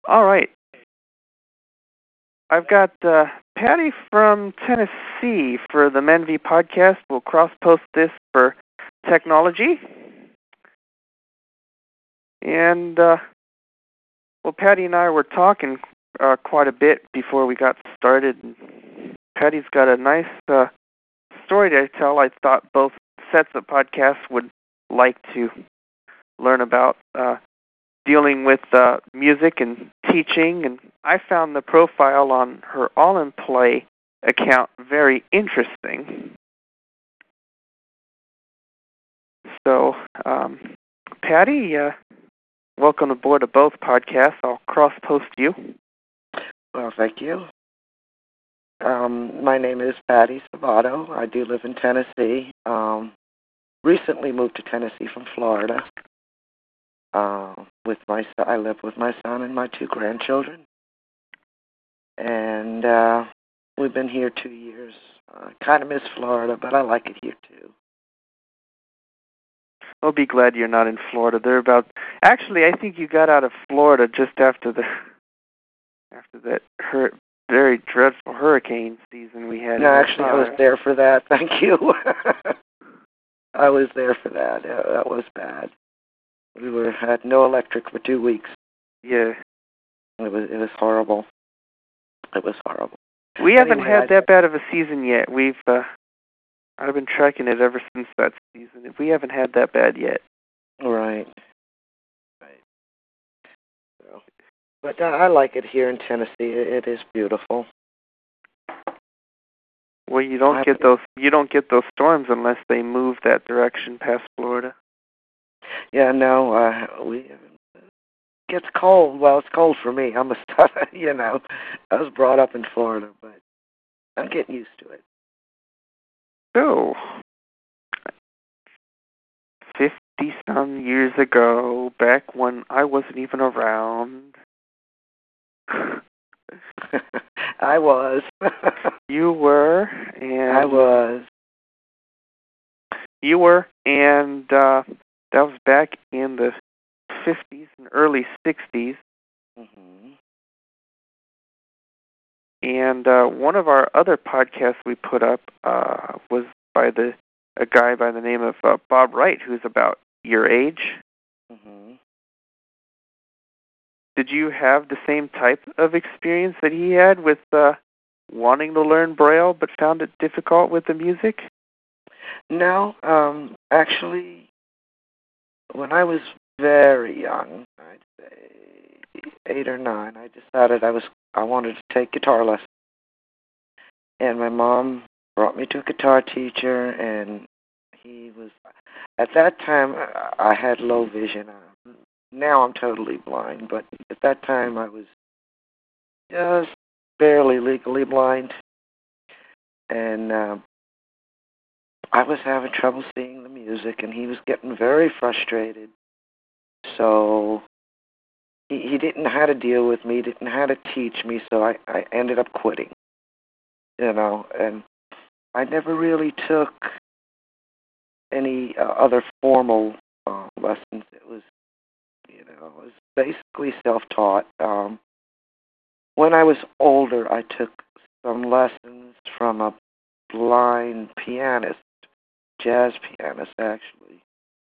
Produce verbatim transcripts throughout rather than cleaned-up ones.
All right. I've got uh, Patty from Tennessee for the Menvy podcast. We'll cross-post this for technology. And, uh, well, Patty and I were talking uh, quite a bit before we got started. Patty's got a nice uh, story to tell. I thought both sets of podcasts would like to learn about uh, dealing with uh, music and teaching, and I found the profile on her All in Play account very interesting. So, um, Patty, uh, welcome aboard of both podcasts. I'll cross-post you. Well, thank you. Um, my name is Patty Sabato. I do live in Tennessee. Um, recently moved to Tennessee from Florida. Uh, with my, I live with my son and my two grandchildren, and uh, we've been here two years. I uh, kind of miss Florida, but I like it here too. I'll be glad you're not in Florida. They're about. Actually, I think you got out of Florida just after the after that hur- very dreadful hurricane season we had. No, actually, I was there for that. Thank you. I was there for that. Uh, that was bad. We were had no electric for two weeks. Yeah. It was it was horrible. It was horrible. We haven't anyway, had I, that bad of a season yet. We've uh, I've been tracking it ever since that season. We haven't had that bad yet. Right. Right. So, but uh, I like it here in Tennessee. It, it is beautiful. Well, you don't I, get those you don't get those storms unless they move that direction past Florida. Yeah, no, uh, we it gets cold. Well, it's cold for me. I'm a you know, I was brought up in Florida, but I'm getting used to it. So, fifty some years ago, back when I wasn't even around. I was. You were, and I was. You were, and uh, that was back in the fifties and early sixties. Mm-hmm. And uh, one of our other podcasts we put up uh, was by the a guy by the name of uh, Bob Wright, who's about your age. Mm-hmm. Did you have the same type of experience that he had with uh, wanting to learn Braille but found it difficult with the music? No, um, actually, when I was very young, I'd say eight or nine, I decided I was I wanted to take guitar lessons. And my mom brought me to a guitar teacher, and he was, at that time, I had low vision. Now I'm totally blind, but at that time I was just barely legally blind. And uh, I was having trouble seeing the music, and he was getting very frustrated. So he, he didn't know how to deal with me, didn't know how to teach me, so I, I ended up quitting. You know, and I never really took any uh, other formal uh, lessons. It was, you know, it was basically self-taught. Um, when I was older, I took some lessons from a blind pianist, jazz pianist, actually,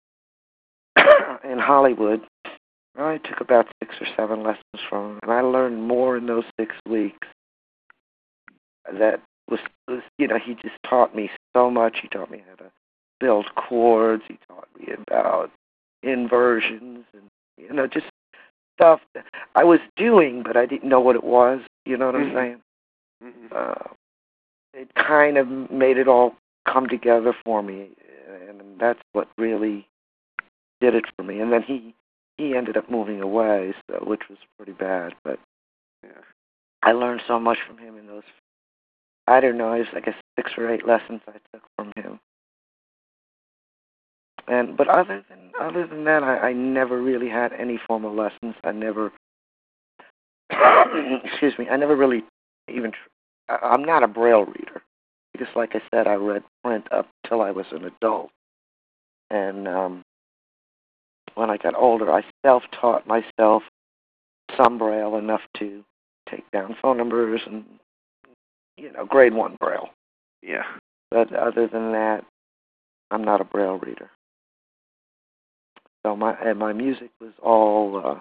in Hollywood. I took about six or seven lessons from him, and I learned more in those six weeks. That was, was, you know, he just taught me so much. He taught me how to build chords. He taught me about inversions and, you know, just stuff that I was doing, but I didn't know what it was. You know what mm-hmm. I'm saying? Mm-hmm. Uh, it kind of made it all come together for me, and that's what really did it for me. And then he he ended up moving away, so, which was pretty bad. But yeah. I learned so much from him in those. I don't know. It was like a six or eight lessons I took from him. And but other than other than that, I, I never really had any formal lessons. I never, excuse me, I never really even. I, I'm not a Braille reader because, like I said, I read print up till I was an adult. And um, when I got older, I self-taught myself some Braille, enough to take down phone numbers and, you know, grade one Braille. Yeah. But other than that, I'm not a Braille reader. So my and my music was all. Uh,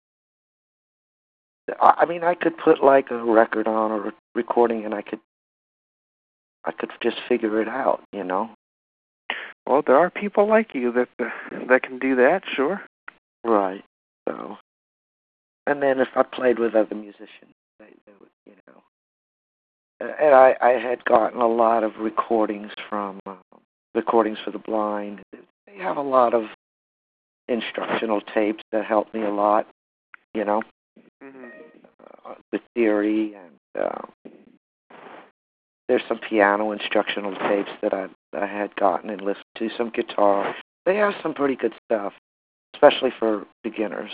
I mean, I could put like a record on or a recording, and I could, I could just figure it out, you know. Well, there are people like you that uh, that can do that, sure. Right. So, and then if I played with other musicians, they, they would, you know. And I, I had gotten a lot of recordings from uh, Recordings for the Blind. They have a lot of instructional tapes that helped me a lot, you know, Mm-hmm. uh, with theory, and uh, there's some piano instructional tapes that I I had gotten and listened to, some guitar. They have some pretty good stuff, especially for beginners.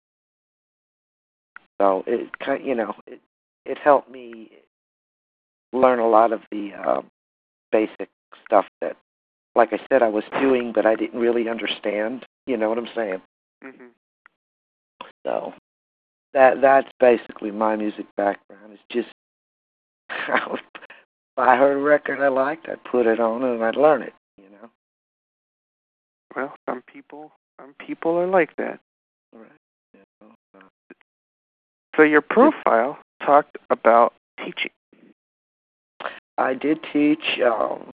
So it kind, you know, it it helped me learn a lot of the uh, basic stuff that, like I said, I was doing, but I didn't really understand. You know what I'm saying? Mm-hmm. So that that's basically my music background. It's just if I heard a record I liked, I'd put it on and I'd learn it. You know. Well, some people, some people are like that. Right. You know, uh, So your profile talked about teaching. I did teach um,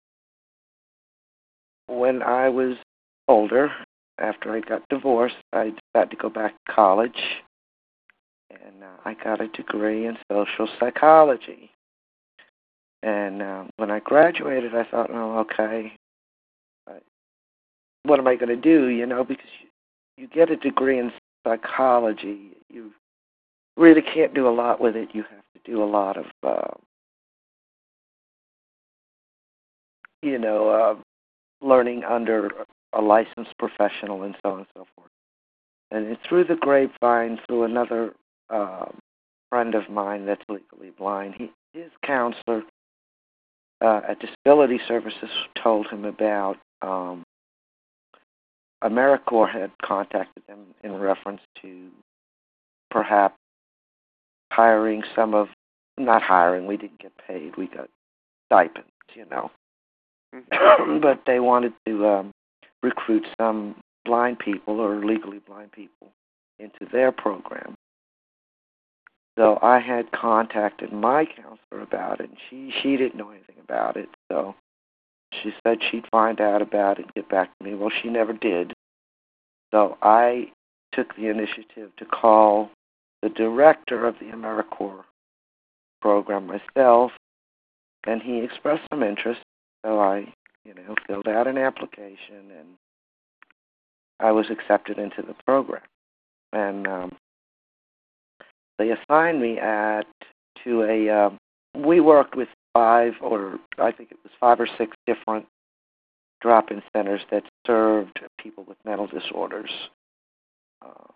when I was older. After I got divorced, I decided to go back to college, and uh, I got a degree in social psychology. And uh, when I graduated, I thought, oh, okay, uh, what am I going to do? You know, because you, you get a degree in psychology, you really can't do a lot with it. You have to do a lot of, uh, you know, uh, learning under a licensed professional and so on and so forth. And through the grapevine, through another uh, friend of mine that's legally blind, he, his counselor uh, at Disability Services told him about um, AmeriCorps had contacted them in reference to perhaps hiring some of, not hiring, we didn't get paid, we got stipends, you know. Mm-hmm. But they wanted to um, recruit some blind people or legally blind people into their program. So I had contacted my counselor about it, and she, she didn't know anything about it. So she said she'd find out about it and get back to me. Well, she never did. So I took the initiative to call the director of the AmeriCorps program myself, and he expressed some interest. So I, you know, filled out an application, and I was accepted into the program. And um, they assigned me at to a. Um, we worked with five, or I think it was five or six different drop-in centers that served people with mental disorders. Uh,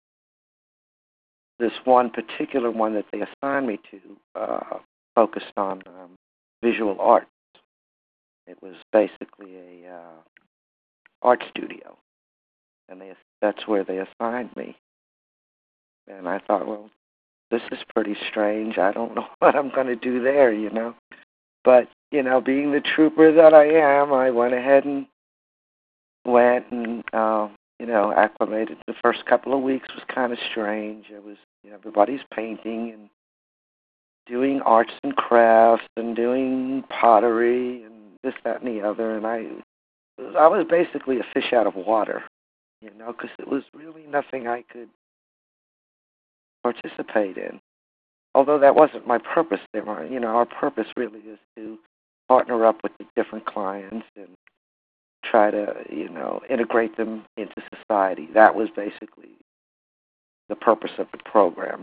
this one particular one that they assigned me to uh, focused on um, visual arts. It was basically a uh, art studio, and they that's where they assigned me. And I thought, well, this is pretty strange. I don't know what I'm going to do there, you know. But, you know, being the trooper that I am, I went ahead and went and, uh, you know, acclimated. The first couple of weeks was kind of strange. It was, you know, everybody's painting and doing arts and crafts and doing pottery and this, that, and the other. And I, I was basically a fish out of water, you know, because it was really nothing I could participate in. Although that wasn't my purpose. There were, you know, our purpose really is to partner up with the different clients and try to, you know, integrate them into society. That was basically the purpose of the program.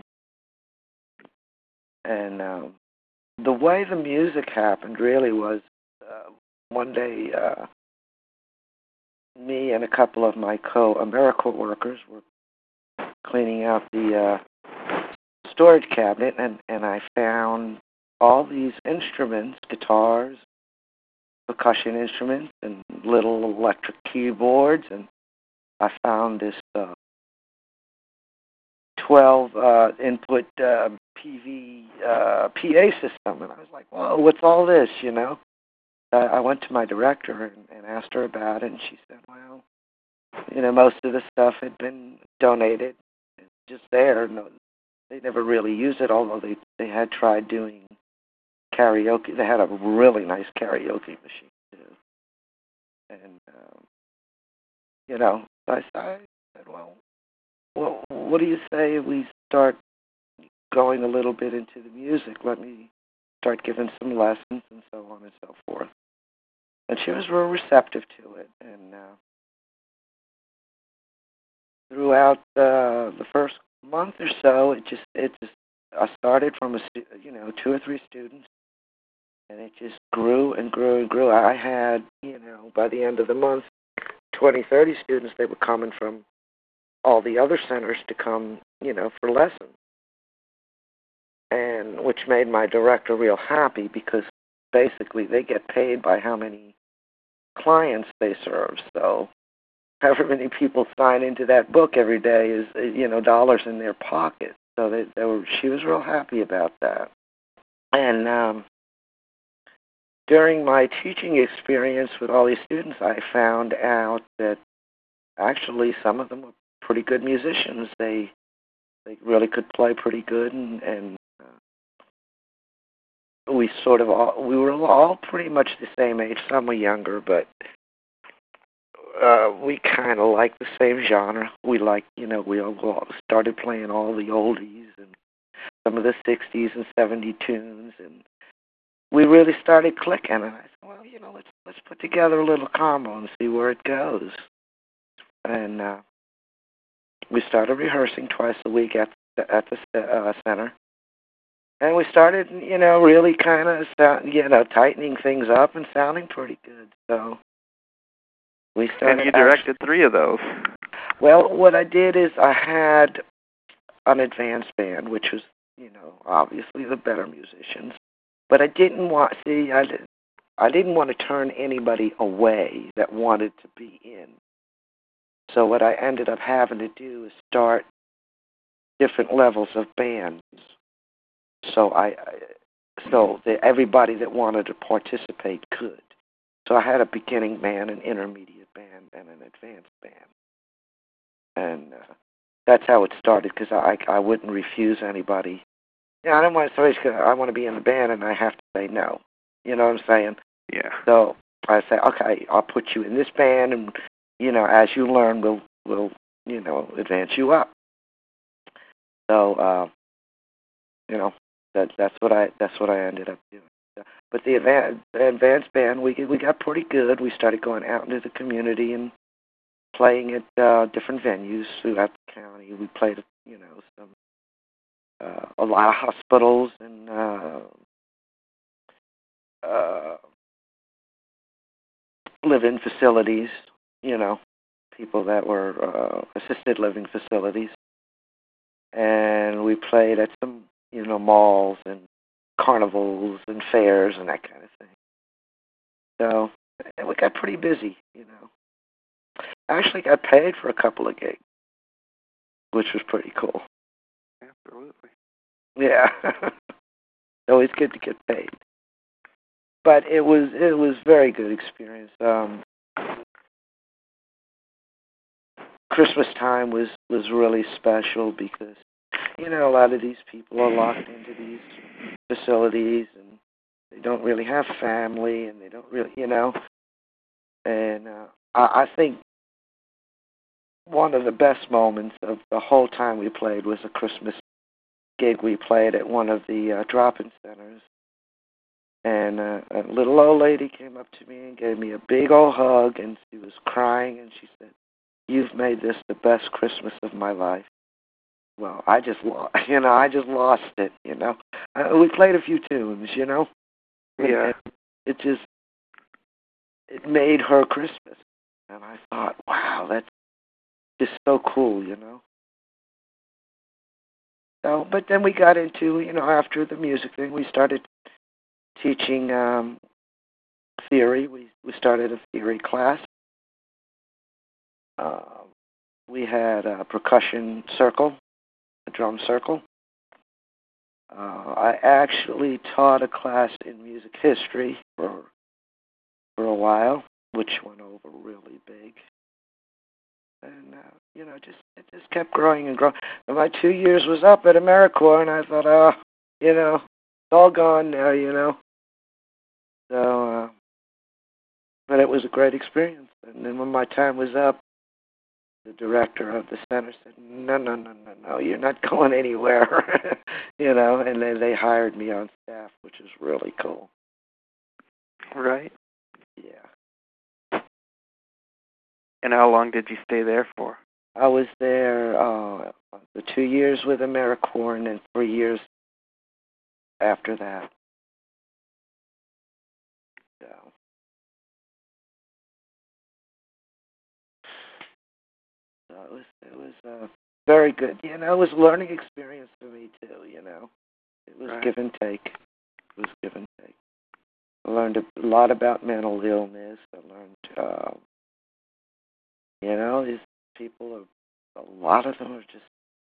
And um, the way the music happened really was uh, one day uh, me and a couple of my co-AmeriCorps workers were cleaning out the uh, storage cabinet, and, and I found all these instruments, guitars, percussion instruments, and little electric keyboards, and I found this uh, twelve uh, input uh, P V uh, P A system, and I was like, "Whoa, what's all this?" You know. Uh, I went to my director and, and asked her about it, and she said, "Well, you know, most of the stuff had been donated, it's just there. No, they never really used it, although they they had tried doing karaoke. They had a really nice karaoke machine too, and um, you know, I, I said, well, well, what do you say we start going a little bit into the music? Let me start giving some lessons and so on and so forth." And she was real receptive to it, and uh, throughout uh, the first month or so, it just it just I started from a stu- you know two or three students, and it just grew and grew and grew. I had you know by the end of the month, twenty, thirty students. They were coming from all the other centers to come you know for lessons, and which made my director real happy because basically they get paid by how many clients they serve. So however many people sign into that book every day is, you know, dollars in their pocket. So they, they were, she was real happy about that. And um, during my teaching experience with all these students, I found out that actually some of them were pretty good musicians. They they really could play pretty good, and, and uh, we sort of all we were all pretty much the same age. Some were younger, but Uh, we kind of like the same genre. We like, you know, we all started playing all the oldies and some of the sixties and seventies tunes, and we really started clicking. And I said, well, you know, let's let's put together a little combo and see where it goes. And uh, we started rehearsing twice a week at the, at the uh, center, and we started, you know, really kind of, you know, tightening things up and sounding pretty good. So we started. And you directed actually, three of those. Well, what I did is I had an advanced band, which was, you know, obviously the better musicians. But I didn't want, see, I, did, I didn't want to turn anybody away that wanted to be in. So what I ended up having to do is start different levels of bands. So I, I so that everybody that wanted to participate could. So I had a beginning band, an intermediate band, and an advanced band. And uh, that's how it started because I, I wouldn't refuse anybody. Yeah, I don't want to say I want to be in the band and I have to say no. You know what I'm saying? Yeah. So I say, okay, I'll put you in this band, and you know, as you learn, we'll we'll you know advance you up. So uh, you know that that's what I that's what I ended up doing. But the advanced, the advanced band, we we got pretty good. We started going out into the community and playing at uh, different venues throughout the county. We played, you know, some uh, a lot of hospitals and uh, uh, live-in facilities. You know, people that were uh, assisted living facilities, and we played at some, you know, malls and carnivals and fairs and that kind of thing. So we got pretty busy, you know. I actually got paid for a couple of gigs, which was pretty cool. Absolutely. Yeah. Always good to get paid. But it was it was very good experience. Um, Christmas time was, was really special because, you know, a lot of these people are locked into these facilities and they don't really have family and they don't really, you know. And uh, I, I think one of the best moments of the whole time we played was a Christmas gig we played at one of the uh, drop-in centers. And uh, a little old lady came up to me and gave me a big old hug, and she was crying, and she said, "You've made this the best Christmas of my life." Well, I just, you know, I just lost it, you know. Uh, we played a few tunes, you know. And, Yeah. and it just, it made her Christmas. And I thought, wow, that's just so cool, you know. So, but then we got into, you know, after the music thing, we started teaching um, theory. We we started a theory class. Uh, we had a percussion circle a drum circle. Uh, I actually taught a class in music history for for a while, which went over really big. And, uh, you know, just it just kept growing and growing. And my two years was up at AmeriCorps, and I thought, oh, you know, it's all gone now, you know. So, uh, but it was a great experience. And then when my time was up, the director of the center said, no, no, no, no, no, you're not going anywhere, you know. And then they hired me on staff, which is really cool. Right. Yeah. And how long did you stay there for? I was there uh, the two years with AmeriCorps and then three years after that. So, so it was it was uh, very good. You know, it was a learning experience for me too. You know, it was right. give and take. It was give and take. I learned a lot about mental illness. I learned, uh, you know, these people are, a lot of them are just,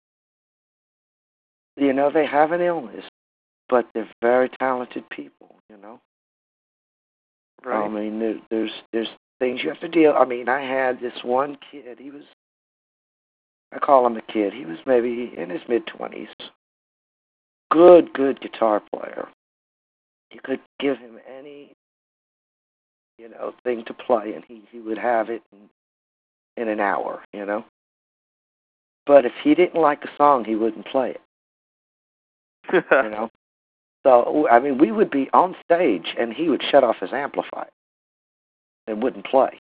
you know, they have an illness, but they're very talented people. You know. Right. I mean, there, there's there's things you have to deal. I mean, I had this one kid. He was, I call him a kid. He was maybe in his mid twenties. Good, good guitar player. You could give him any, you know, thing to play, and he he would have it in, in an hour. You know. But if he didn't like a song, he wouldn't play it. You know. So I mean, we would be on stage, and he would shut off his amplifier and wouldn't play.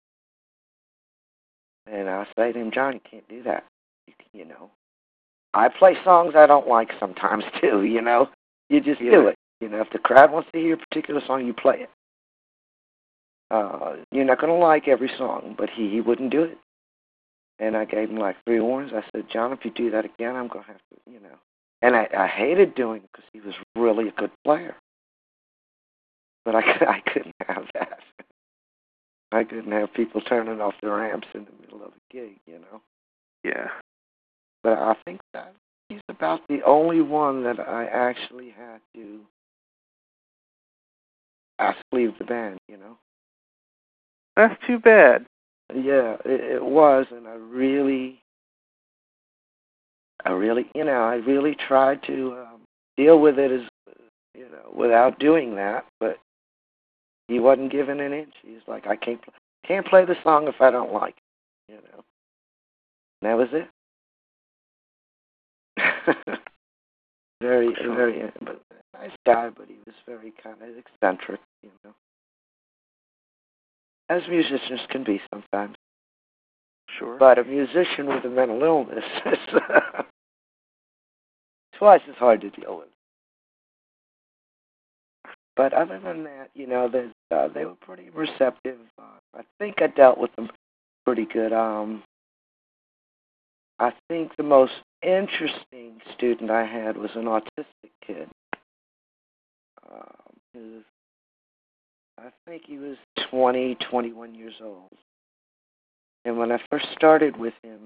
And I say to him, John, you can't do that. You, you know, I play songs I don't like sometimes too. You know, you just yeah. do it. You know, if the crowd wants to hear a particular song, you play it. Uh, you're not going to like every song, but he, he wouldn't do it. And I gave him like three warnings. I said, John, if you do that again, I'm going to have to, you know. And I, I hated doing it because he was really a good player. But I, I couldn't have that. I couldn't have people turning off their amps in the middle of a gig, you know. Yeah. But I think that he's about the only one that I actually had to ask to leave the band, you know. That's too bad. Yeah, it, it was, and I really, I really, you know, I really tried to um, deal with it as, you know, without doing that, but he wasn't giving an inch. He's like, I can't, can't play the song if I don't like it, you know. And that was it. very, Sure. very, but nice guy, but he was very kind of eccentric, you know. As musicians can be sometimes. Sure. But a musician with a mental illness is uh, twice as hard to deal with. But other than that, you know, uh, they were pretty receptive. Uh, I think I dealt with them pretty good. Um, I think the most interesting student I had was an autistic kid. Um, he was, I think he was twenty, twenty-one years old. And when I first started with him,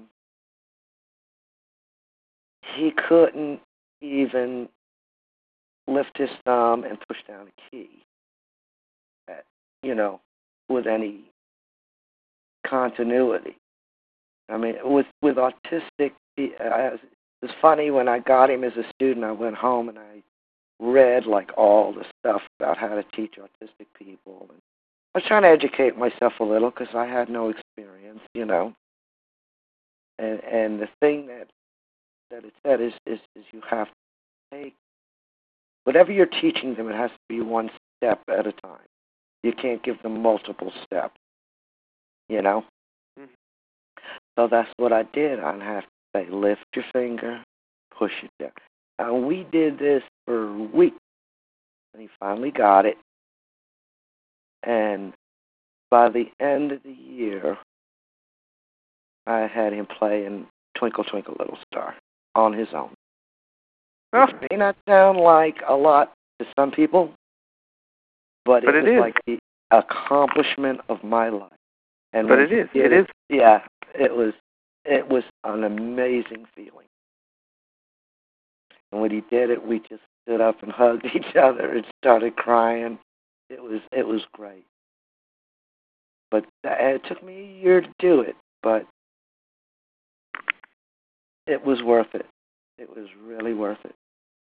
he couldn't even lift his thumb and push down a key, at, you know, with any continuity. I mean, with with autistic, he, I, it was funny when I got him as a student. I went home and I read like all the stuff about how to teach autistic people. And I was trying to educate myself a little because I had no experience, you know. And and the thing that that it said is is, is you have to take whatever you're teaching them. It has to be one step at a time. You can't give them multiple steps, you know. Mm-hmm. So that's what I did. I'd have to say, lift your finger, push it down. And we did this for weeks, and he finally got it. And by the end of the year, I had him playing Twinkle, Twinkle, Little Star on his own. Oh. It may not sound like a lot to some people, but, but it, it was is. like the accomplishment of my life. And but when it is. It, it is. Yeah, it was. It was an amazing feeling. And when he did it, we just stood up and hugged each other and started crying. It was it was great. But it took me a year to do it, but it was worth it. It was really worth it.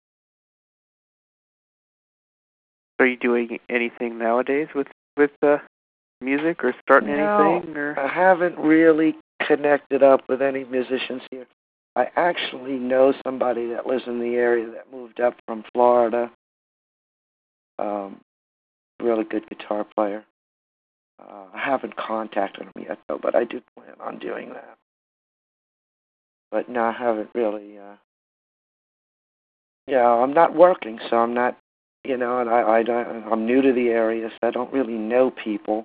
Are you doing anything nowadays with with uh, music, or starting No, anything? Or I haven't really connected up with any musicians here. I actually know somebody that lives in the area that moved up from Florida. Um, really good guitar player. Uh, I haven't contacted him yet, though, but I do plan on doing that. But no, I haven't really. Uh, yeah, I'm not working, so I'm not, you know, and I, I don't, I'm new to the area, so I don't really know people.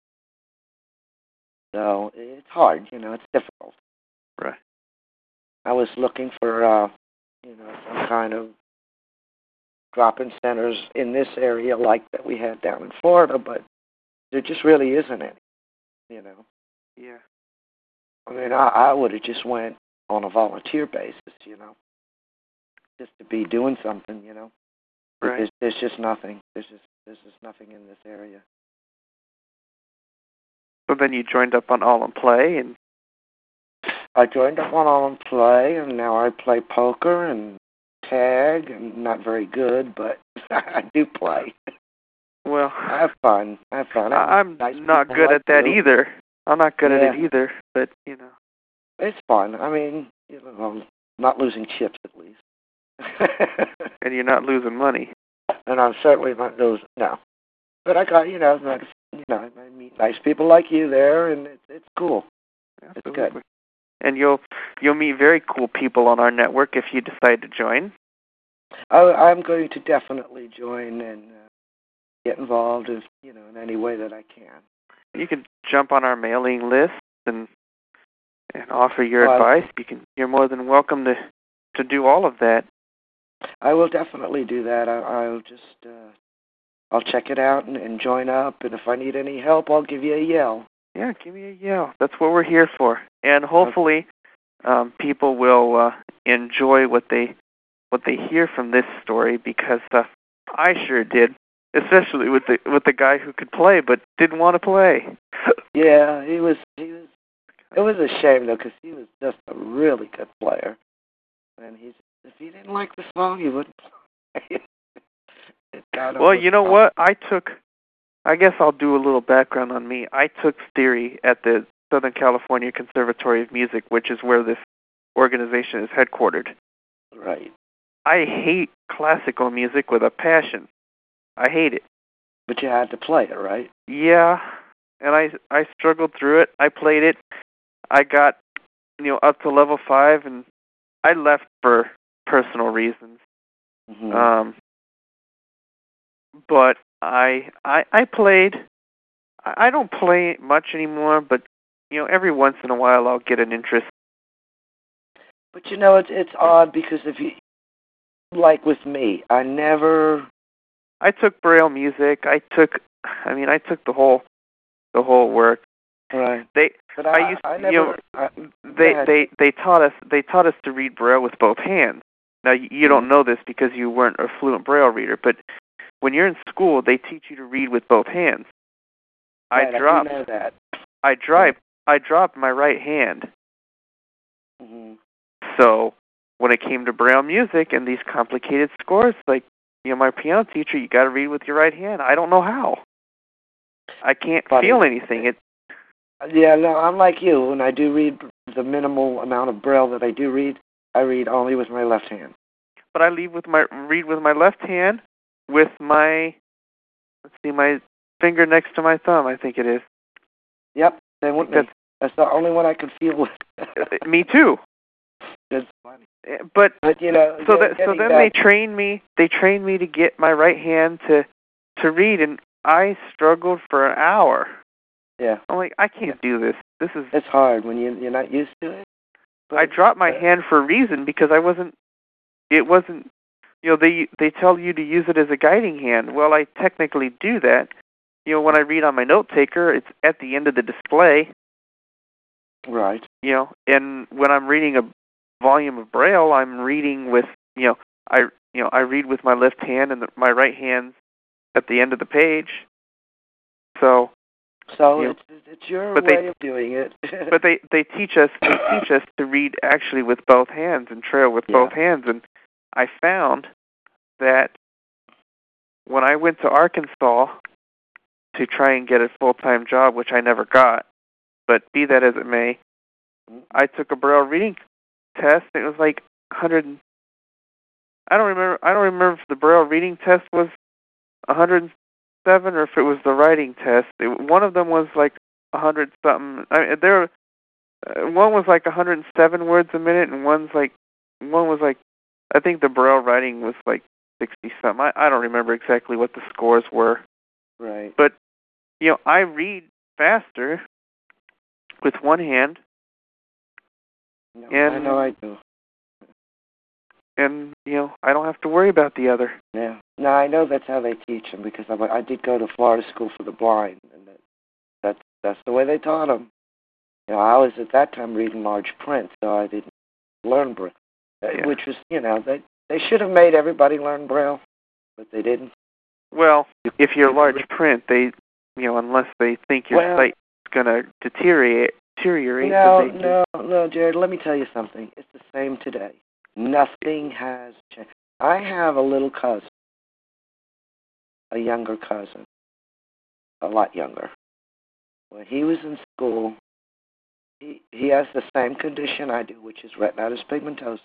So it's hard, you know, it's difficult. right? I was looking for, uh, you know, some kind of drop-in centers in this area like that we had down in Florida, but there just really isn't any, you know. Yeah. I mean, I, I would have just went on a volunteer basis, you know, just to be doing something, you know. But Right. there's, there's just nothing. There's just there's just nothing in this area. So then you joined up on All in Play, and I joined up on All in Play, and now I play poker and tag. I'm not very good, but I do play. well, I have fun. I have fun. I I- I'm nice not people good like at that you. either. I'm not good Yeah. at it either. But you know, It's fun. I mean, you know, I'm not losing chips at least. and you're not losing money. And I'm certainly not losing. No, but I got you know, nice, you know, I meet nice people like you there, and it's it's cool. Absolutely. It's good. And you'll you'll meet very cool people on our network if you decide to join. I, I'm going to definitely join and uh, get involved, if you know, in any way that I can. You can jump on our mailing list and and offer your Well, advice. You can. You're more than welcome to to do all of that. I will definitely do that. I, I'll just uh, I'll check it out and, and join up, and if I need any help, I'll give you a yell. Yeah, give me a yell. That's what we're here for. And hopefully, um, people will uh, enjoy what they what they hear from this story, because uh, I sure did, especially with the with the guy who could play but didn't want to play. Yeah, he was. He was. It was a shame though, because he was just a really good player, and he's. If he didn't like the song, he wouldn't play. It kind of Well, was you know tough. what? I took. I guess I'll do a little background on me. I took theory at the Southern California Conservatory of Music, which is where this organization is headquartered. Right. I hate classical music with a passion. I hate it. But you had to play it, right? Yeah, and I I struggled through it. I played it. I got, you know, up to level five, and I left for personal reasons. Mm-hmm. Um, but I I I played. I I don't play much anymore, but you know, every once in a while I'll get an interest. But you know, it's it's odd because if you like with me, I never. I took Braille music. I took. I mean, I took the whole the whole work. Right. They. But I, I, used. I You never. know, I, they go ahead. they they taught us they taught us to read Braille with both hands. Now you, you don't know this because you weren't a fluent Braille reader, but when you're in school, they teach you to read with both hands. Right, I dropped. I do know that. I dropped. I dropped my right hand. Mm-hmm. So when it came to Braille music and these complicated scores, like, you know, my piano teacher, you got to read with your right hand. I don't know how. I can't Funny. feel anything. It. Yeah, no, I'm like you. When I do read the minimal amount of Braille that I do read, I read only with my left hand. But I read with my read with my left hand, with my let's see, my finger next to my thumb. I think it is. Yep, same with me. That's, That's the only one I can feel with. me too. That's funny. But But you know, so get- that so getting then back- they trained me. They trained me to get my right hand to to read, and I struggled for an hour. Yeah. I'm like, I can't do this. This is. It's hard when you you're not used to it. But, I dropped my uh, hand for a reason, because I wasn't. It wasn't. You know, they they tell you to use it as a guiding hand. Well, I technically do that. You know, when I read on my note taker, it's at the end of the display. Right. You know, and when I'm reading a volume of Braille, I'm reading with, you know, I you know I read with my left hand and the, my right hand's at the end of the page. So. So you it's it's your way they, of doing it. But they they teach us they teach us to read actually with both hands and trail with yeah. both hands, and I found that when I went to Arkansas to try and get a full-time job, which I never got, but be that as it may, I took a Braille reading test. And it was like one hundred. I don't remember. I don't remember if the Braille reading test was one hundred seven or if it was the writing test. It, one of them was like one hundred something. I mean, there. Uh, one was like one hundred seven words a minute, and one's like one was like I think the Braille writing was like sixty something. I, I don't remember exactly what the scores were. Right. But you know, I read faster with one hand. No, and I know I do. And you know, I don't have to worry about the other. Yeah. No, I know that's how they teach them because I, I did go to Florida School for the Blind, and that, that's that's the way they taught them. You know, I was at that time reading large print, so I didn't learn Braille, Yeah. which was, you know, they they should have made everybody learn Braille, but they didn't. Well, if you're large print, they, you know, unless they think your well, sight's going to deteriorate, deteriorate. No, they no, no, Jared. Let me tell you something. It's the same today. Nothing has changed. I have a little cousin, a younger cousin, a lot younger. When he was in school, he he has the same condition I do, which is retinitis pigmentosa.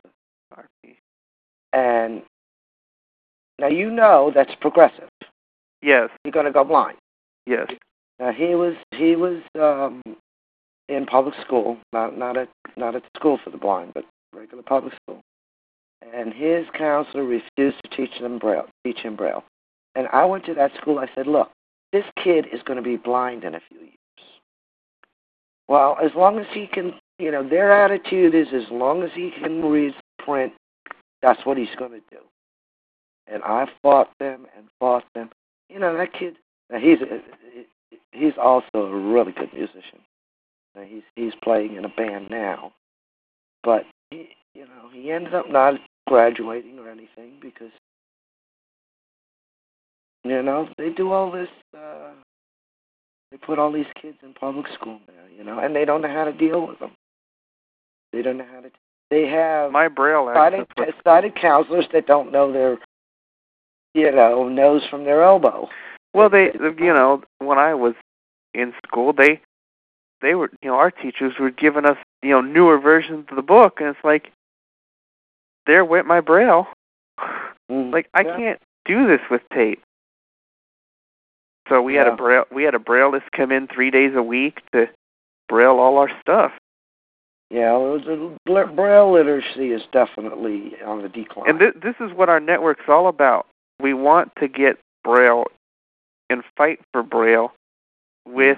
And now you know that's progressive. Yes. You're going to go blind. Yes. Now he was he was um, in public school, not not at not at school for the blind, but regular public school. And his counselor refused to teach them Braille, teach him Braille. And I went to that school. I said, "Look, this kid is going to be blind in a few years. Well, as long as he can, you know, their attitude is as long as he can read print, that's what he's going to do." And I fought them and fought them. You know, that kid. Now he's he's also a really good musician. Now he's he's playing in a band now, but he, you know, he ended up not graduating or anything because, you know, they do all this. Uh, they put all these kids in public school now, you know, and they don't know how to deal with them. They don't know how to. They have my Braille sighted, sighted counselors that don't know their, you know, nose from their elbow. Well, they, you know, when I was in school, they, they were, you know, our teachers were giving us, you know, newer versions of the book, and it's like, there went my Braille. Mm, like I yeah. can't do this with tape. So we yeah. had a Braille, we had a Brailleist come in three days a week to Braille all our stuff. Yeah, well, the Braille literacy is definitely on the decline. And th- this is what our network's all about. We want to get Braille and fight for Braille with,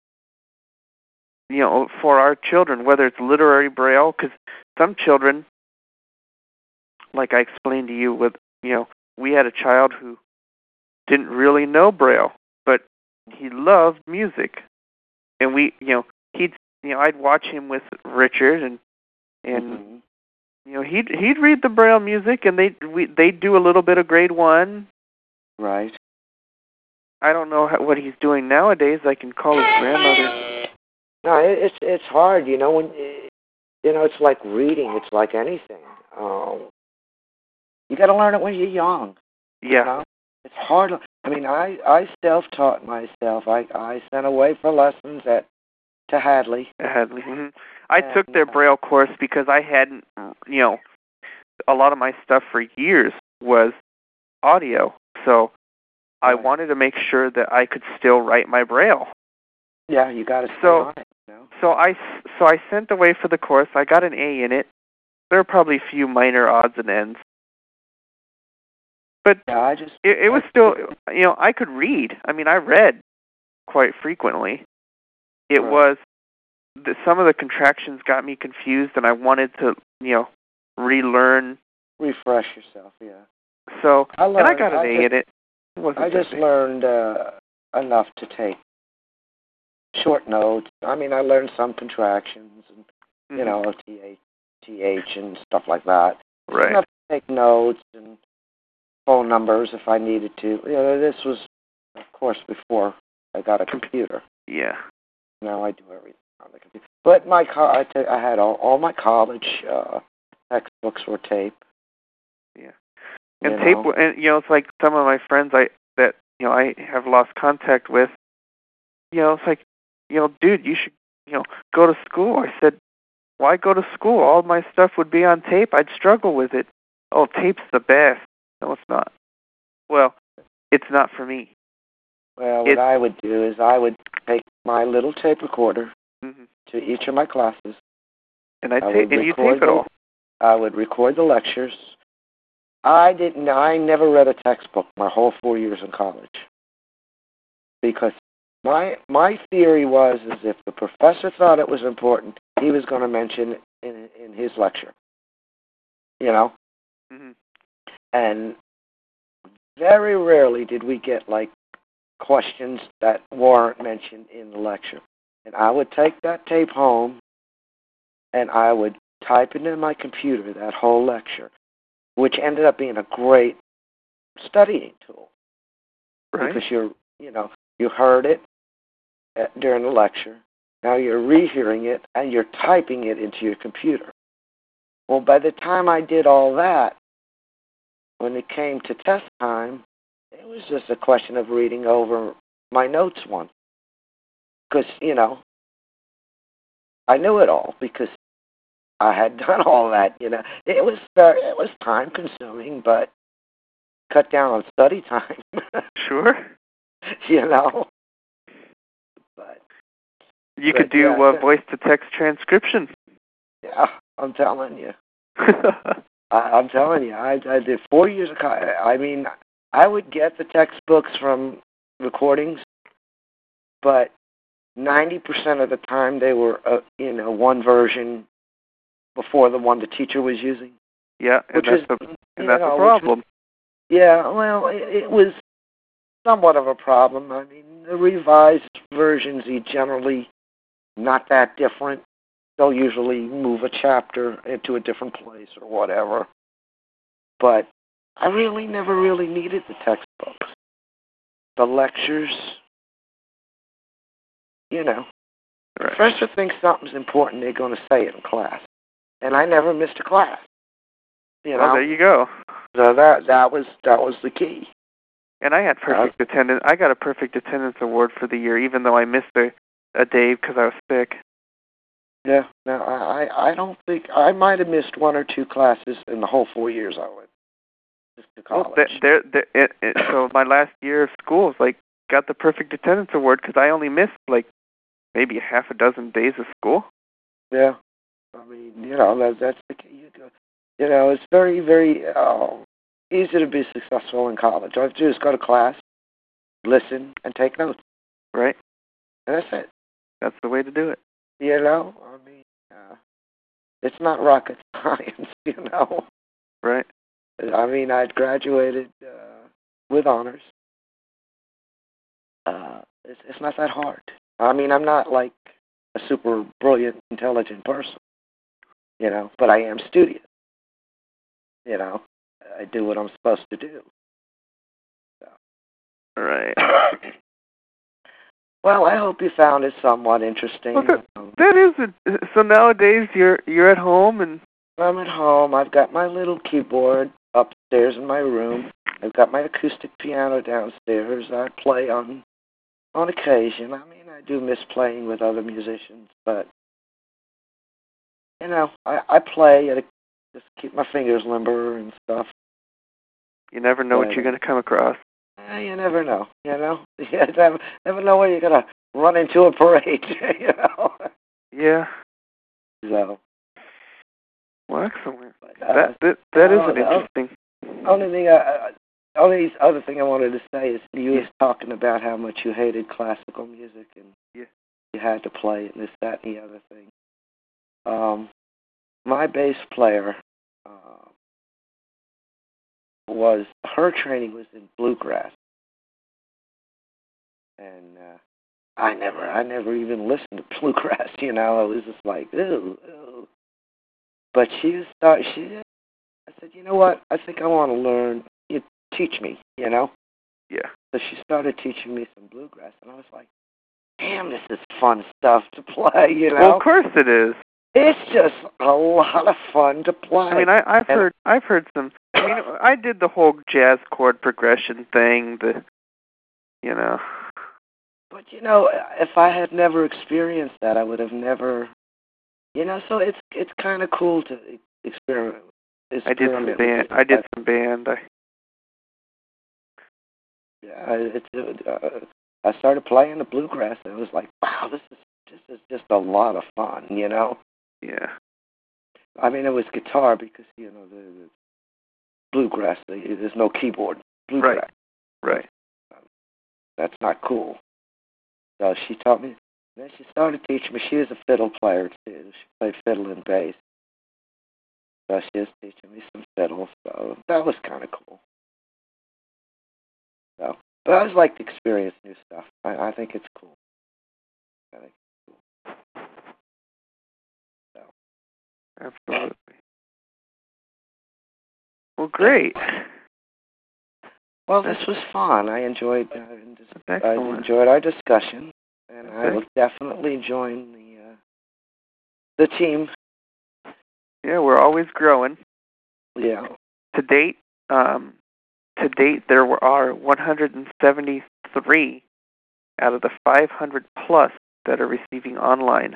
you know, for our children, whether it's literary Braille, because some children, like I explained to you, with, you know, we had a child who didn't really know Braille, but he loved music, and we, you know, he'd, you know, I'd watch him with Richard, and and mm-hmm. you know, he'd he'd read the Braille music, and they we they'd do a little bit of grade one. Right. I don't know how, what he's doing nowadays. I can call his grandmother. No, it's it's hard, you know. When you know, it's like reading. It's like anything. Um, you got to learn it when you're young. Yeah. You know? It's hard. I mean, I I self-taught myself. I I sent away for lessons at to Hadley. Hadley. Mm-hmm. I and, took their Braille course because I hadn't, you know, a lot of my stuff for years was audio, so I right. wanted to make sure that I could still write my Braille. Yeah, you got to so, on it. You know? So I, so I sent away for the course. I got an A in it. There were probably a few minor odds and ends. But yeah, I just, it, it was still, you know, I could read. I mean, I read quite frequently. It right. was, the, some of the contractions got me confused, and I wanted to, you know, relearn. Refresh yourself, yeah. So, I learned, and I got an I A just, in it. it I just learned uh, enough to take short notes. I mean, I learned some contractions and, mm-hmm. you know, T H, T H and stuff like that. Right. Enough take notes and phone numbers if I needed to. You know, this was, of course, before I got a computer. Yeah. Now I do everything on the computer. But my co- I, t- I had all, all my college uh, textbooks were tape. Yeah. And you tape, know. and you know, it's like some of my friends I that you know I have lost contact with. You know, it's like, you know, dude, you should, you know, go to school. I said, why go to school? All my stuff would be on tape. I'd struggle with it. Oh, tape's the best. No, it's not. Well, it's not for me. Well, what it's, I would do is I would take my little tape recorder mm-hmm. to each of my classes. And I ta- and you tape the, it all. I would record the lectures. I didn't. I never read a textbook my whole four years in college because my my theory was is if the professor thought it was important, he was going to mention it in in his lecture. You know. Mm-hmm. And very rarely did we get like questions that weren't mentioned in the lecture. And I would take that tape home and I would type it in my computer, that whole lecture, which ended up being a great studying tool. Right. Because you're, you know, you heard it during the lecture. Now you're rehearing it and you're typing it into your computer. Well, by the time I did all that, when it came to test time, it was just a question of reading over my notes once. Because, you know, I knew it all because I had done all that, you know. It was uh, it was time consuming, but cut down on study time. Sure. You know. But you but, could do yeah, uh, voice to text transcription. Yeah, I'm telling you. I, I'm telling you, I, I did four years of college. I mean, I would get the textbooks from recordings, but ninety percent of the time they were, uh, you know, one version before the one the teacher was using. Yeah, and which that's is, the and that's know, a problem. Was, yeah, well, it, it was somewhat of a problem. I mean, the revised versions are generally not that different. They'll usually move a chapter into a different place or whatever. But I really never really needed the textbooks. The lectures, you know. Right. The professor thinks something's important, they're going to say it in class. And I never missed a class. You know? Well, there you go. So that that was that was the key. And I had perfect uh, attendance. I got a perfect attendance award for the year, even though I missed a, a day because I was sick. Yeah, no, I, I I don't think I might have missed one or two classes in the whole four years I went to college. Well, there, there, it, it, so my last year of school was like got the perfect attendance award because I only missed like maybe half a dozen days of school. Yeah, I mean, you know, that, that's the key. You, go, you know, it's very, very uh, easy to be successful in college. All you have to do is go to class, listen, and take notes. Right. And that's it. That's the way to do it. You know, I mean, uh, it's not rocket science, you know. Right. I mean, I'd graduated uh, with honors. Uh, it's, it's not that hard. I mean, I'm not like a super brilliant, intelligent person, you know, but I am studious. You know, I do what I'm supposed to do. So. Right. Well, I hope you found it somewhat interesting. Well, that, that is it. So nowadays you're you're at home and I'm at home. I've got my little keyboard upstairs in my room. I've got my acoustic piano downstairs. I play on on occasion. I mean, I do miss playing with other musicians, but you know, I, I play and just keep my fingers limber and stuff. You never know but, what you're going to come across. Eh, you never know. You know, you never, never know where you're gonna run into a parade. You know. Yeah. So. Well, excellent. But, uh, that that that is uh, an interesting. Only thing, uh, only other thing I wanted to say is you yeah. was talking about how much you hated classical music and yeah. you had to play it and this, that, and the other thing. Um, my bass player uh, was her training was in bluegrass, and uh, I never, I never even listened to bluegrass. You know, it was just like, ooh, ooh. But she was start, she, that's said, you know what? I think I want to learn. You teach me, you know? Yeah. So she started teaching me some bluegrass, and I was like, damn, this is fun stuff to play, you know? Well, of course it is. It's just a lot of fun to play. I mean, I, I've and heard, I've heard some. I mean, I did the whole jazz chord progression thing. The, you know. But you know, if I had never experienced that, I would have never. You know, so it's it's kind of cool to experiment. I did some band. I did some band. I. Yeah, it's. Uh, I started playing the bluegrass, and it was like, wow, this is this is just a lot of fun, you know. Yeah. I mean, it was guitar because you know the, the bluegrass. There's no keyboard. Bluegrass. Right. Right. Um, that's not cool. So she taught me. Then she started teaching me. She was a fiddle player too. She played fiddle and bass. So she was teaching me some fiddle. So that was kind of cool. So, but I always like to experience new stuff. I, I think it's cool. I think it's cool. So. Absolutely. Well, great. Well, this was fun. I enjoyed. Uh, I Excellent. enjoyed our discussion, and Okay. I will definitely join the uh, the team. Yeah, we're always growing. Yeah. To date, um, to date, there were, are one hundred seventy-three out of the five hundred plus that are receiving online.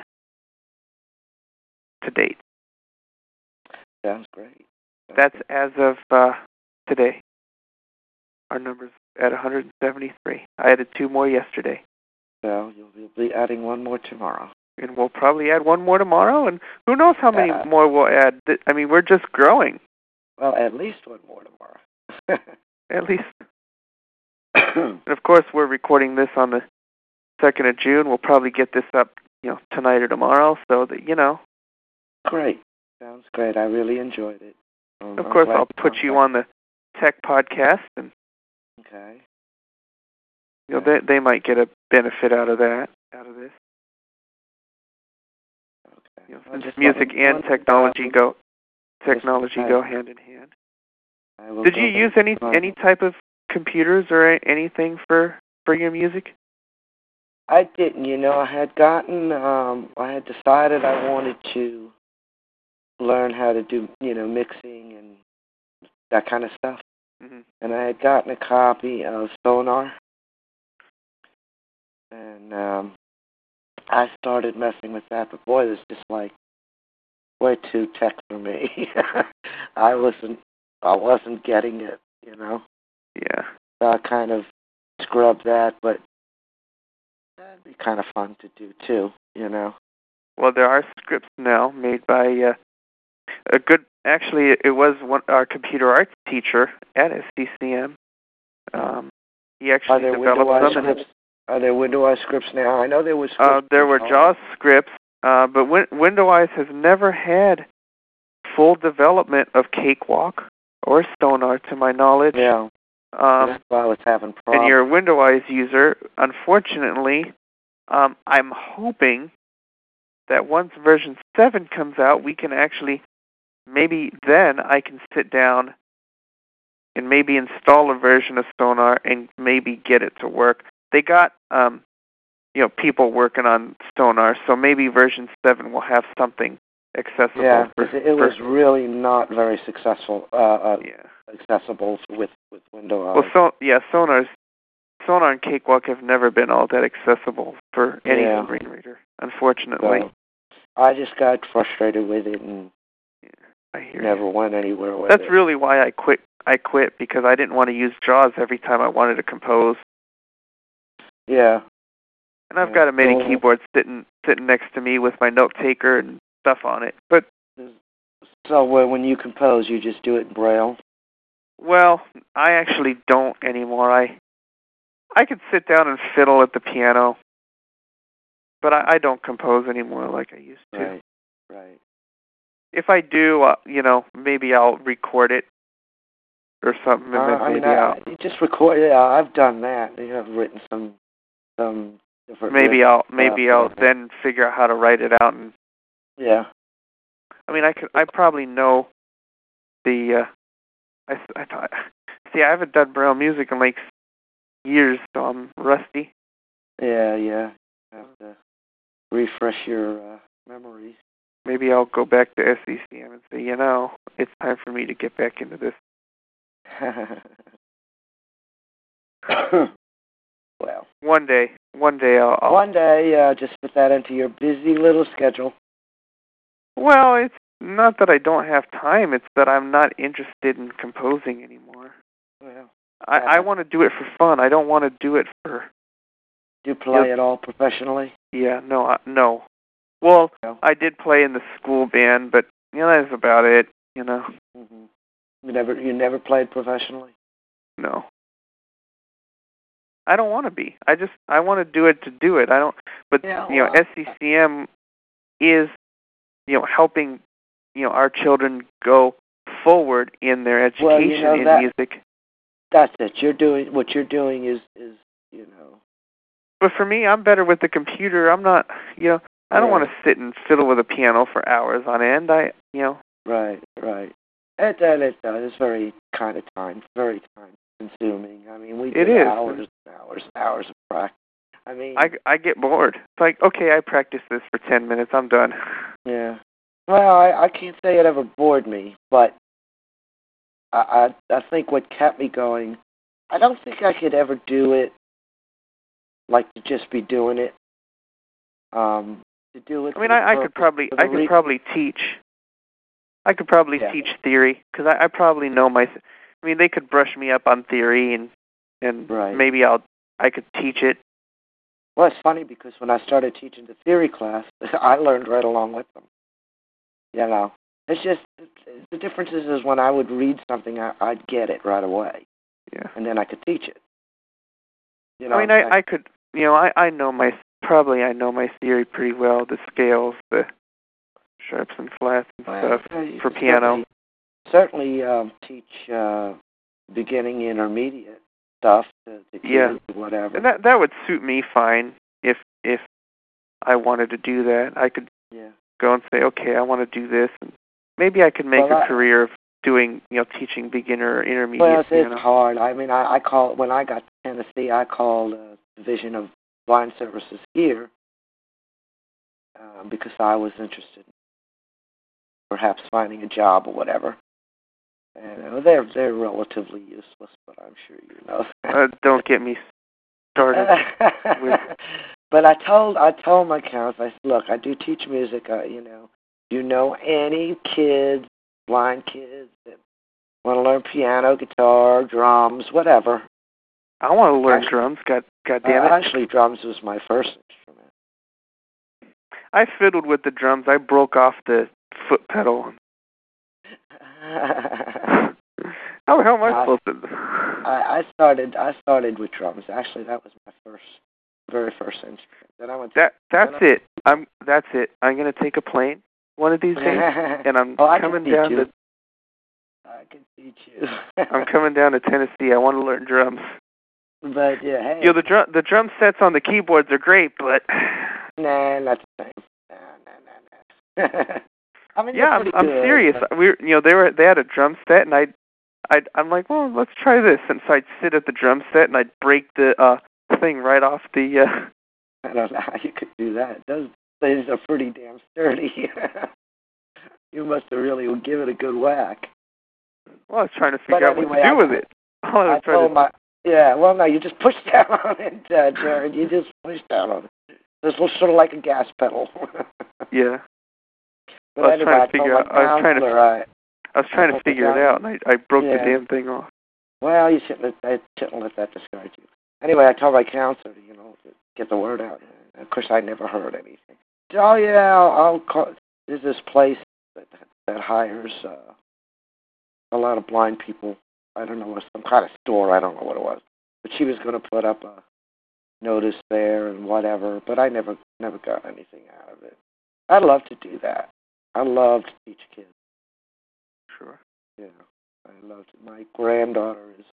To date. Sounds great. Sounds That's great. as of uh, today. Our number's at one hundred seventy-three. I added two more yesterday. So you'll, you'll be adding one more tomorrow. And we'll probably add one more tomorrow, and who knows how many Uh, more we'll add. I mean, we're just growing. Well, at least one more tomorrow. At least. And of course, we're recording this on the second of June. We'll probably get this up, you know, tonight or tomorrow, so that, you know. Great. Sounds great. I really enjoyed it. Um, of I'm course, glad I'll put you on the Tech Podcast, and okay. you know, they they might get a benefit out of that, out of this. Okay. You know, Well, since music and technology go technology I, go hand in hand. I will Did you go use any on. any type of computers or anything for for your music? I didn't. You know, I had gotten. Um, I had decided I wanted to learn how to do, you know, mixing and that kind of stuff. Mm-hmm. And I had gotten a copy of Sonar, and um, I started messing with that. But boy, it was just like way too tech for me. I wasn't. I wasn't getting it. You know. Yeah. So I kind of scrubbed that, but that'd be kind of fun to do too. You know. Well, there are scripts now made by uh, a good. Actually, it was one our computer arts teacher at S C C M. Um, he actually Are there developed them. scripts? Are there Windows scripts now? I know there was. Uh, there were JAWS scripts, uh, but Win- Windows has never had full development of Cakewalk or Sonar, to my knowledge. Yeah. Um, That's why I was having problems. And you're a Windows user. Unfortunately, um, I'm hoping that once version seven comes out, we can actually, maybe then I can sit down and maybe install a version of Sonar and maybe get it to work. They got, um, you know, people working on Sonar, so maybe version seven will have something accessible. Yeah, for, it, it for, was really not very successful. Uh, uh, yeah. accessible with with Windows. Well, so yeah, Sonar's Sonar and Cakewalk have never been all that accessible for any Yeah. screen reader, unfortunately. So I just got frustrated with it and yeah, I hear never you. went anywhere with That's it. That's really why I quit. I quit because I didn't want to use JAWS every time I wanted to compose. Yeah. And I've yeah. got a MIDI so, keyboard sitting sitting next to me with my note taker and stuff on it. But so when you compose, you just do it in Braille? Well, I actually don't anymore. I I could sit down and fiddle at the piano, but I, I don't compose anymore like I used to. Right, right. If I do, uh, you know, maybe I'll record it or something, and Uh, then I maybe mean, I, I'll you just record. Yeah, I've done that. You have written some some different. maybe I'll maybe uh, I'll then figure out how to write it out. And yeah. I mean, I could I probably know the, uh, I, I thought, see, I haven't done Braille music in like years, so I'm rusty. Yeah, yeah. Have to refresh your uh, memories. Maybe I'll go back to S C C M and say, you know, it's time for me to get back into this. Well, one day, one day I'll. I'll one day, uh, just put that into your busy little schedule. Well, it's not that I don't have time. It's that I'm not interested in composing anymore. Well, I, I want to do it for fun. I don't want to do it for. Do you play you know, at all professionally? Yeah, no, I, no. Well, no. I did play in the school band, but you know that's about it. You know. Mm-hmm. You never, you never played professionally? No. I don't want to be. I just I want to do it to do it. I don't. But yeah, you know, well, S C C M is you know helping you know our children go forward in their education well, you know in that, music. That's it. You're doing what you're doing is is you know. But for me, I'm better with the computer. I'm not. You know, I don't Yeah. want to sit and fiddle with a piano for hours on end. I you know. Right, right. It does. It does. It's very kind of time, very time consuming. I mean, we It did is. hours, and hours, hours of practice. I mean, I, I get bored. It's like, okay, I practiced this for ten minutes. I'm done. yeah. Well, I, I can't say it ever bored me, but I, I I think what kept me going. I don't think I could ever do it like to just be doing it. Um, to do it. I mean, I, I could probably I could probably teach. I could probably yeah. teach theory because I, I probably know my. I mean, they could brush me up on theory and and right. maybe I'll I could teach it. Well, it's funny because when I started teaching the theory class, I learned right along with them. You know, it's just the difference is, is when I would read something, I, I'd get it right away. Yeah. And then I could teach it. You know. I mean, I I could you know I I know my probably I know my theory pretty well. The scales, the sharps and flats and well, stuff uh, for piano. Certainly, certainly um, teach uh, beginning, intermediate stuff to, to kids, yeah. whatever. And that that would suit me fine if if I wanted to do that. I could yeah. go and say, okay, I want to do this, and maybe I could make well, a I, career of doing, you know, teaching beginner or intermediate. Well, it's, piano. it's hard. I mean, I, I call when I got to Tennessee, I called uh, Division of Blind Services here um, because I was interested in perhaps finding a job or whatever. And uh, they're they're relatively useless, but I'm sure you know. uh, don't get me started. with... But I told I told my counselor, I said, look, I do teach music. Uh, you know, you know any kids, blind kids that want to learn piano, guitar, drums, whatever. I want to learn actually, drums. God, God damn it! Uh, actually, drums was my first instrument. I fiddled with the drums. I broke off the foot pedal. How the hell am I, I supposed to? I, I started. I started with drums. Actually, that was my first, very first instrument. Then I went. To, that that's I, it. I'm. That's it. I'm gonna take a plane one of these days, and I'm oh, coming down you. to. I can teach you. I'm coming down to Tennessee. I want to learn drums. But yeah, hey. You know, the drum the drum sets on the keyboards are great, but nah, not the same. Nah, nah, nah, nah. I mean, yeah, I'm, I'm good, serious. but... We, you know, they were they had a drum set, and I, I, I'm like, well, let's try this. And so I'd sit at the drum set, and I'd break the uh thing right off the. Uh... I don't know how you could do that. Those things are pretty damn sturdy. You must have really give it a good whack. Well, I was trying to figure but out anyway, what to do I, with it. All I was I trying told to... my yeah. Well, no, you just push down on it, uh, Jared. You just push down on it. This was sort of like a gas pedal. yeah. But well, I was anyway, trying I to figure told out. my I was trying to. I, I was trying I to figure it out, and I, I broke yeah. the damn thing off. Well, you shouldn't let that, shouldn't let that discourage you. Anyway, I told my counselor, you know, to get the word out. And of course, I never heard anything. Oh yeah, I'll, I'll call. There's this place that that hires uh, a lot of blind people. I don't know, what some kind of store. I don't know what it was, but she was going to put up a notice there and whatever. But I never, never got anything out of it. I'd love to do that. I love to teach kids. Sure. Yeah, I love it. My granddaughter is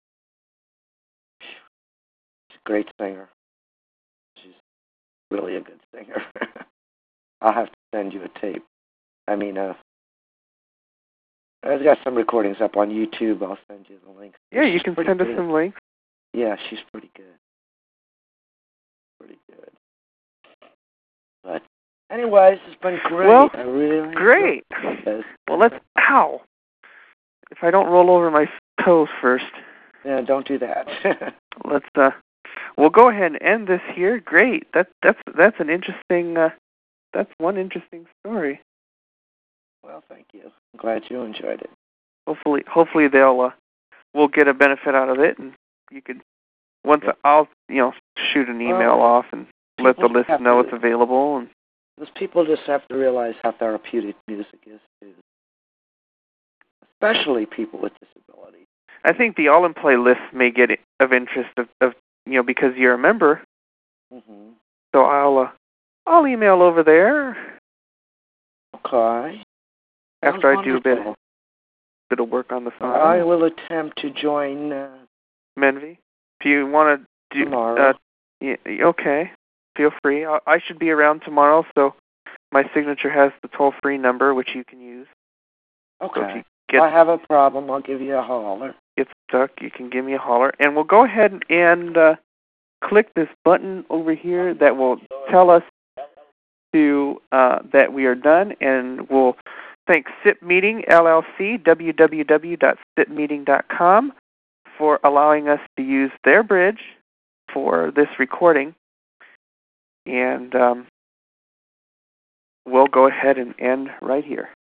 she's a great singer. She's really a good singer. I'll have to send you a tape. I mean, a I've got some recordings up on YouTube. I'll send you the link. Yeah, you She's can pretty send us good. some links. Yeah, she's pretty good. Pretty good. But anyways, it's been great. Well, I really great. This. Well, let's. Ow! If I don't roll over my toes first. Yeah, don't do that. let's. Uh, we'll go ahead and end this here. Great. That that's that's an interesting. Uh, that's one interesting story. Well, thank you. I'm glad you enjoyed it. Hopefully, hopefully they'll. Uh, we'll get a benefit out of it, and you could. Once yep. I'll, you know, shoot an email well, off and let the list know to, it's available. And those people just have to realize how therapeutic music is too. Especially people with disabilities. I think the all in play list may get of interest of, of you know, because you're a member. Mm-hmm. So I'll uh, I'll email over there. Okay. After Sounds I wonderful. do a bit bit of work on the side. I will attempt to join uh, Menvy. If you want to do tomorrow. Uh, yeah, okay. Feel free. I, I should be around tomorrow, so my signature has the toll free number which you can use. Okay. So if you If get, I have a problem, I'll give you a holler. Get stuck, you can give me a holler. And we'll go ahead and uh, click this button over here that will tell us to uh, that we are done, and we'll thank S I P Meeting L L C, w w w dot s i p meeting dot com, for allowing us to use their bridge for this recording. And um, we'll go ahead and end right here.